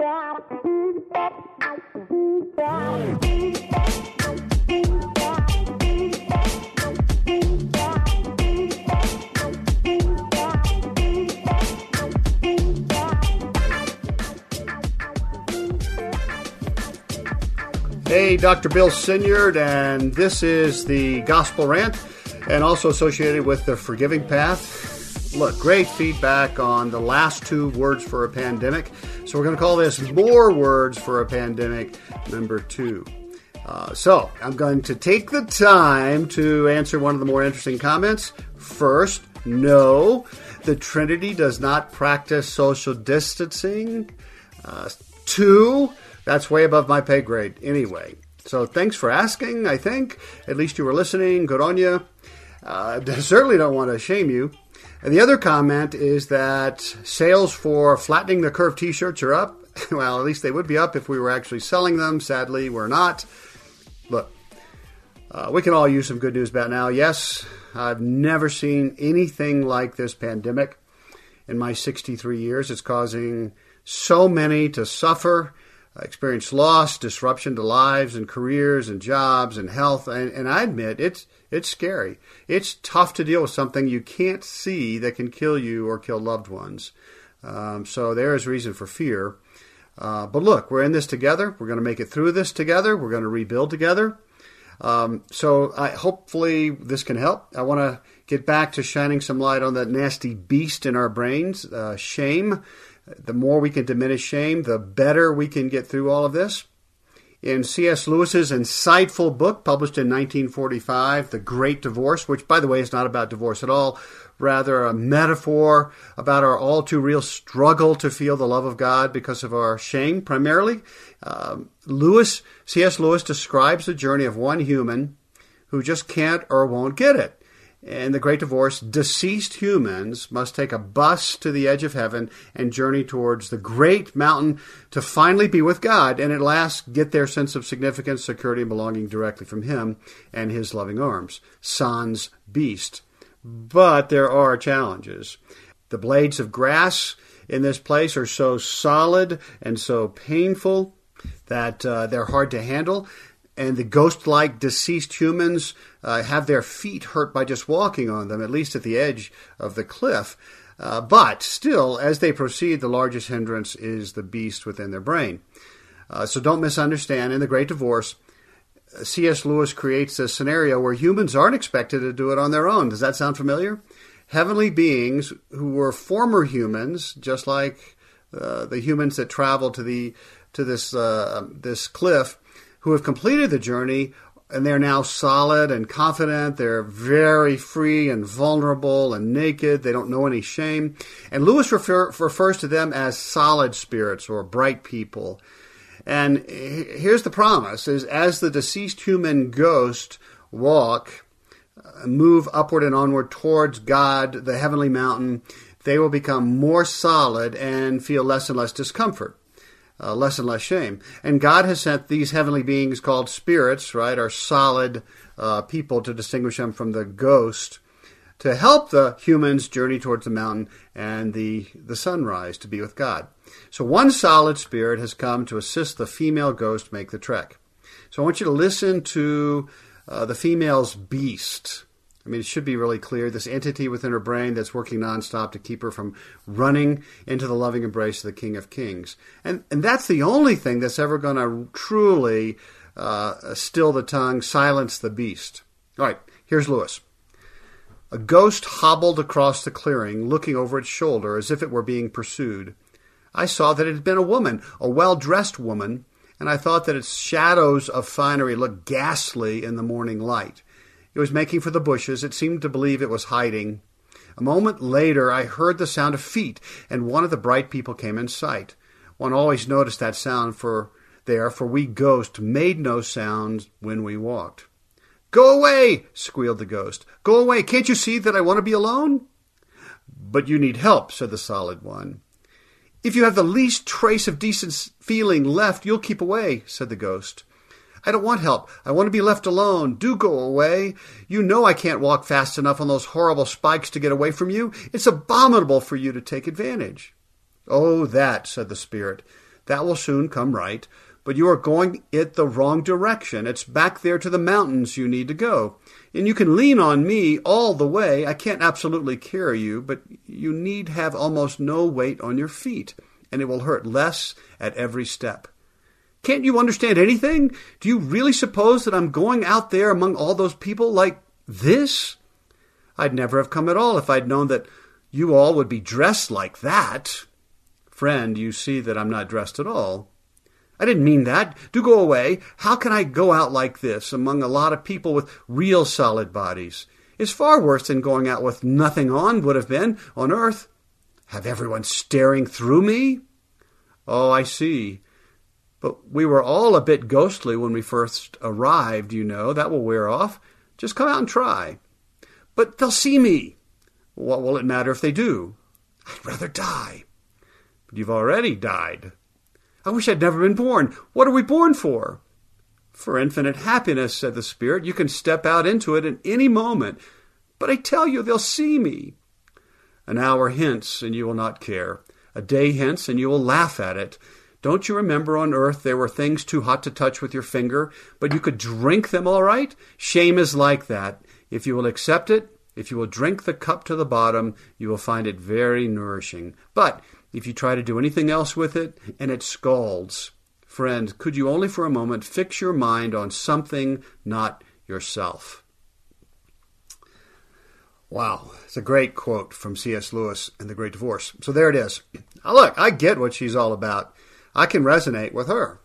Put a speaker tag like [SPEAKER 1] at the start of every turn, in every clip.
[SPEAKER 1] Hey, Dr. Bill Sinyard, and this is the Gospel Rant, and also associated with the Forgiving Path. Look, great feedback on the last 2 words for a pandemic. So we're going to call this More Words for a Pandemic, number 2. So I'm going to take the time to answer one of the more interesting comments. First, no, the Trinity does not practice social distancing. 2, that's way above my pay grade anyway. So thanks for asking, I think. At least you were listening. Good on you. Certainly don't want to shame you. And the other comment is that sales for flattening the curve t-shirts are up. Well, at least they would be up if we were actually selling them. Sadly, we're not. Look, we can all use some good news about now. Yes, I've never seen anything like this pandemic in my 63 years. It's causing so many to suffer, experience loss, disruption to lives and careers and jobs and health. And I admit, it's scary. It's tough to deal with something you can't see that can kill you or kill loved ones. So there is reason for fear. But look, we're in this together. We're going to make it through this together. We're going to rebuild together. So hopefully this can help. I want to get back to shining some light on that nasty beast in our brains, shame. The more we can diminish shame, the better we can get through all of this. In C.S. Lewis's insightful book published in 1945, The Great Divorce, which, by the way, is not about divorce at all, rather a metaphor about our all-too-real struggle to feel the love of God because of our shame, primarily. C.S. Lewis describes the journey of one human who just can't or won't get it. In The Great Divorce, deceased humans must take a bus to the edge of heaven and journey towards the great mountain to finally be with God and at last get their sense of significance, security, and belonging directly from Him and His loving arms. Sans beast. But there are challenges. The blades of grass in this place are so solid and so painful that they're hard to handle. And the ghost-like deceased humans have their feet hurt by just walking on them, at least at the edge of the cliff. But still, as they proceed, the largest hindrance is the beast within their brain. So don't misunderstand. In The Great Divorce, C.S. Lewis creates a scenario where humans aren't expected to do it on their own. Does that sound familiar? Heavenly beings who were former humans, just like the humans that traveled to this cliff, who have completed the journey, and they're now solid and confident. They're very free and vulnerable and naked. They don't know any shame. And Lewis refers to them as solid spirits or bright people. And here's the promise, is as the deceased human ghost move upward and onward towards God, the heavenly mountain, they will become more solid and feel less and less discomfort. Less and less shame. And God has sent these heavenly beings called spirits, right, are solid people to distinguish them from the ghost, to help the humans journey towards the mountain and the sunrise to be with God. So one solid spirit has come to assist the female ghost make the trek. So I want you to listen to the female's beast. I mean, it should be really clear, this entity within her brain that's working nonstop to keep her from running into the loving embrace of the King of Kings. And that's the only thing that's ever going to truly still the tongue, silence the beast. All right, here's Lewis. A ghost hobbled across the clearing, looking over its shoulder as if it were being pursued. I saw that it had been a woman, a well-dressed woman, and I thought that its shadows of finery looked ghastly in the morning light. It was making for the bushes. It seemed to believe it was hiding. A moment later, I heard the sound of feet, and one of the bright people came in sight. One always noticed that sound for we ghosts made no sound when we walked. "Go away!" squealed the ghost. "Go away! Can't you see that I want to be alone?" "But you need help," said the solid one. "If you have the least trace of decent feeling left, you'll keep away," said the ghost. "I don't want help. I want to be left alone. Do go away. You know I can't walk fast enough on those horrible spikes to get away from you. It's abominable for you to take advantage." "Oh, that," said the spirit. That will soon come right. But you are going it the wrong direction. It's back there to the mountains you need to go. And you can lean on me all the way. I can't absolutely carry you, but you need have almost no weight on your feet, and it will hurt less at every step. Can't you understand anything? Do you really suppose that I'm going out there among all those people like this? I'd never have come at all if I'd known that you all would be dressed like that. Friend, you see that I'm not dressed at all. I didn't mean that. Do go away. How can I go out like this among a lot of people with real solid bodies? It's far worse than going out with nothing on would have been on earth. Have everyone staring through me? Oh, I see. But we were all a bit ghostly when we first arrived, you know. That will wear off. Just come out and try. But they'll see me. What will it matter if they do? I'd rather die. But you've already died. I wish I'd never been born. What are we born for? For infinite happiness, said the Spirit. You can step out into it at any moment. But I tell you, they'll see me. An hour hence, and you will not care. A day hence, and you will laugh at it. Don't you remember on earth there were things too hot to touch with your finger, but you could drink them all right? Shame is like that. If you will accept it, if you will drink the cup to the bottom, you will find it very nourishing. But if you try to do anything else with it, and it scalds, friend, could you only for a moment fix your mind on something, not yourself? Wow, it's a great quote from C.S. Lewis in The Great Divorce. So there it is. Now look, I get what she's all about. I can resonate with her.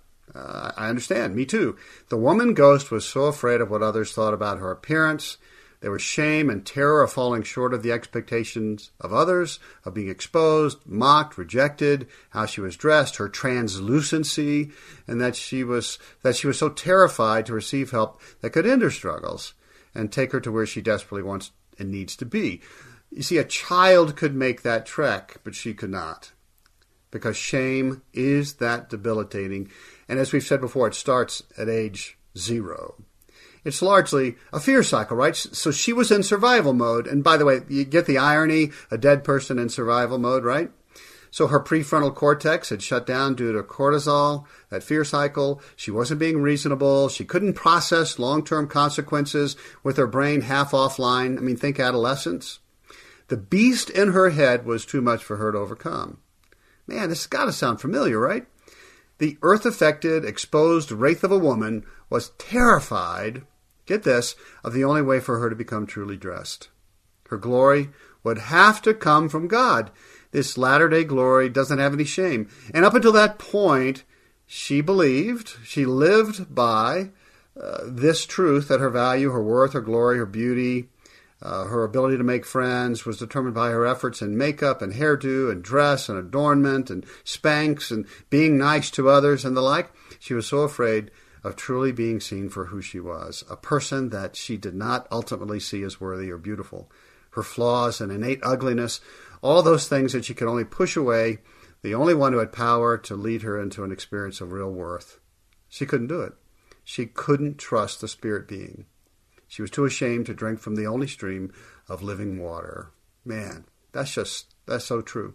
[SPEAKER 1] I understand. Me too. The woman ghost was so afraid of what others thought about her appearance. There was shame and terror of falling short of the expectations of others, of being exposed, mocked, rejected, how she was dressed, her translucency, and that she was so terrified to receive help that could end her struggles and take her to where she desperately wants and needs to be. You see, a child could make that trek, but she could not. Because shame is that debilitating. And as we've said before, it starts at age 0. It's largely a fear cycle, right? So she was in survival mode. And by the way, you get the irony, a dead person in survival mode, right? So her prefrontal cortex had shut down due to cortisol, that fear cycle. She wasn't being reasonable. She couldn't process long-term consequences with her brain half offline. I mean, think adolescence. The beast in her head was too much for her to overcome. Man, this has got to sound familiar, right? The earth-affected, exposed wraith of a woman was terrified, get this, of the only way for her to become truly dressed. Her glory would have to come from God. This latter-day glory doesn't have any shame. And up until that point, she believed, she lived by this truth that her value, her worth, her glory, her beauty, her ability to make friends was determined by her efforts in makeup and hairdo and dress and adornment and Spanx and being nice to others and the like. She was so afraid of truly being seen for who she was, a person that she did not ultimately see as worthy or beautiful. Her flaws and innate ugliness, all those things that she could only push away, the only one who had power to lead her into an experience of real worth. She couldn't do it. She couldn't trust the spirit being. She was too ashamed to drink from the only stream of living water. Man, that's so true.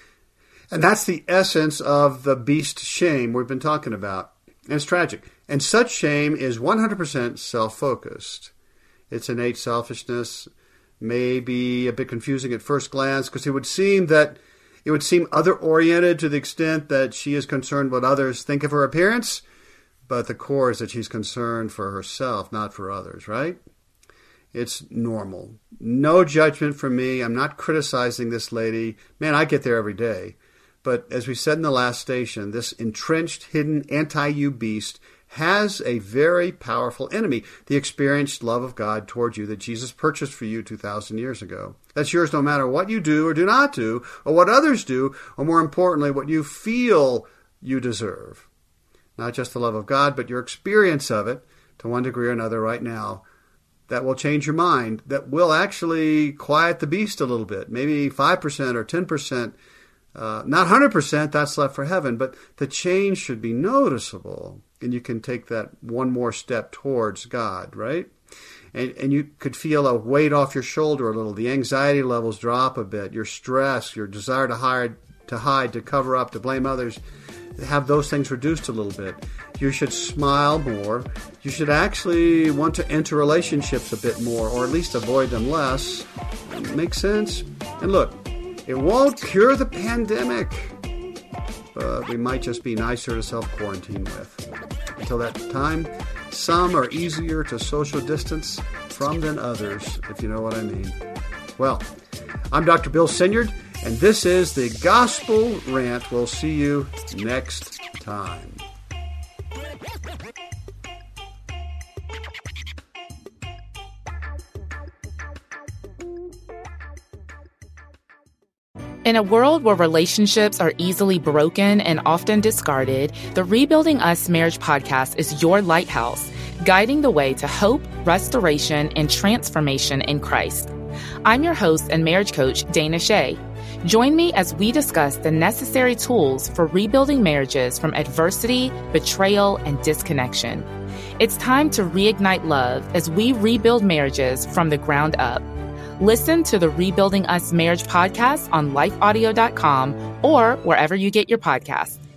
[SPEAKER 1] And that's the essence of the beast shame we've been talking about. And it's tragic. And such shame is 100% self-focused. Its innate selfishness may be a bit confusing at first glance because it would seem other-oriented to the extent that she is concerned what others think of her appearance. But the core is that she's concerned for herself, not for others, right? It's normal. No judgment from me. I'm not criticizing this lady. Man, I get there every day. But as we said in the last station, this entrenched, hidden, anti-you beast has a very powerful enemy, the experienced love of God towards you that Jesus purchased for you 2,000 years ago. That's yours no matter what you do or do not do, or what others do, or more importantly, what you feel you deserve. Not just the love of God, but your experience of it to one degree or another right now. That will change your mind. That will actually quiet the beast a little bit. Maybe 5% or 10%. Not 100%, that's left for heaven. But the change should be noticeable. And you can take that one more step towards God, right? And you could feel a weight off your shoulder a little. The anxiety levels drop a bit. Your stress, your desire to hide, to cover up, to blame others have those things reduced a little bit. You should smile more. You should actually want to enter relationships a bit more, or at least avoid them less. Makes sense? And look, it won't cure the pandemic, but we might just be nicer to self-quarantine with. Until that time, some are easier to social distance from than others, if you know what I mean. Well, I'm Dr. Bill Sinyard, and this is the Gospel Rant. We'll see you next time.
[SPEAKER 2] In a world where relationships are easily broken and often discarded, the Rebuilding Us Marriage podcast is your lighthouse, guiding the way to hope, restoration, and transformation in Christ. I'm your host and marriage coach, Dana Shea. Join me as we discuss the necessary tools for rebuilding marriages from adversity, betrayal, and disconnection. It's time to reignite love as we rebuild marriages from the ground up. Listen to the Rebuilding Us Marriage podcast on lifeaudio.com or wherever you get your podcasts.